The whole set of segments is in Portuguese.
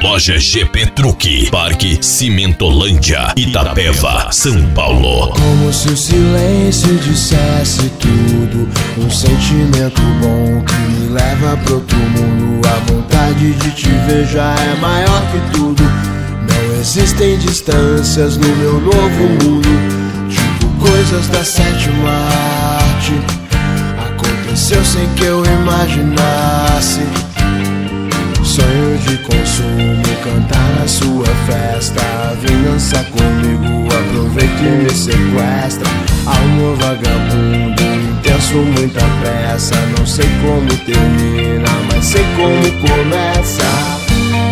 Loja GP Truque, Parque Cimentolândia, Itapeva, São Paulo. Como se o silêncio dissesse tudo, um sentimento bom que me leva pro outro mundo. A vontade de te ver já é maior que tudo. Não existem distâncias no meu novo mundo, tipo coisas da sétima arte. Aconteceu sem que eu imaginasse. Sonho de consumo, cantar na sua festa. Vingança comigo, aproveita e me sequestra. Alma vagabundo, intenso, muita pressa. Não sei como termina, mas sei como começa.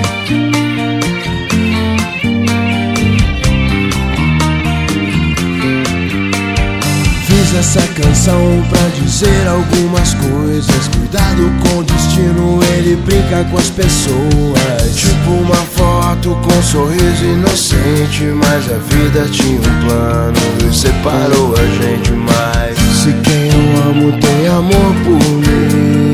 Fiz essa canção pra dizer algumas coisas. Cuidado com o destino, ele brinca com as pessoas. Tipo uma foto com um sorriso inocente, mas a vida tinha um plano e separou a gente mais. Se quem eu amo tem amor por mim,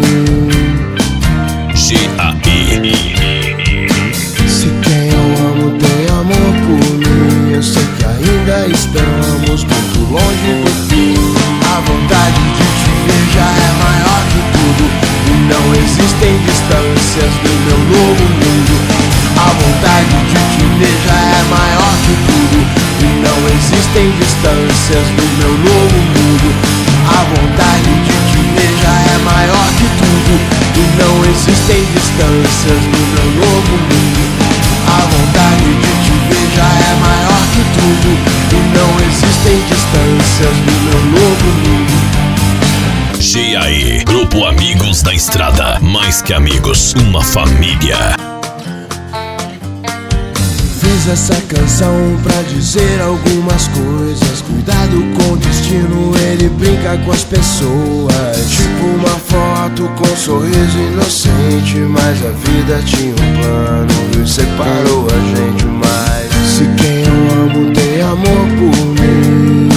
G.A.I. se quem eu amo tem amor por mim, eu sei que ainda estamos muito longe do fim. A vontade de te ver já é maior que tudo, e não existem distâncias no meu novo mundo. A vontade de te ver já é maior que tudo, e não existem distâncias no meu novo mundo. A vontade de te ver já é maior que tudo, e não existem distâncias no meu novo mundo. A vontade de te ver já é maior que tudo, e não existem distâncias no meu novo mundo. G.A.I. Grupo Amigos da Estrada, mais que amigos, uma família. Fiz essa canção pra dizer algumas coisas. Cuidado com o destino, ele brinca com as pessoas. Tipo uma foto com um sorriso inocente, mas a vida tinha um plano e separou a gente mais. Se quem eu amo tem amor por mim,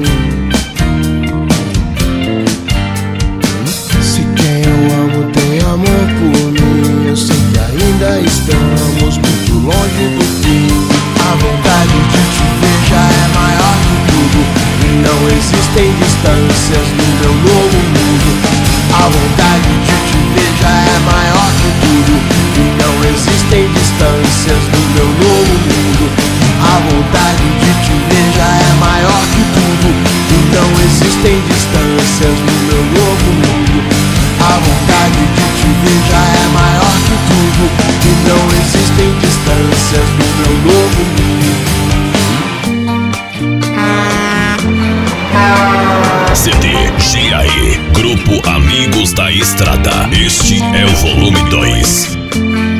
se quem eu amo tem amor por mim, eu sei que ainda estamos muito longe do fim. A vontade de te ver já é maior que tudo, e não existem distâncias no meu novo mundo. A vontade de te ver já é maior que tudo, e não existem distâncias no meu novo mundo. A vontade de te ver já é maior que tudo, e não existem distâncias no meu novo mundo. A vontade de te ver já é maior que tudo, e não existem distâncias no meu novo mundo. CD G.A.I. Grupo Amigos da Estrada. Este é o volume 2.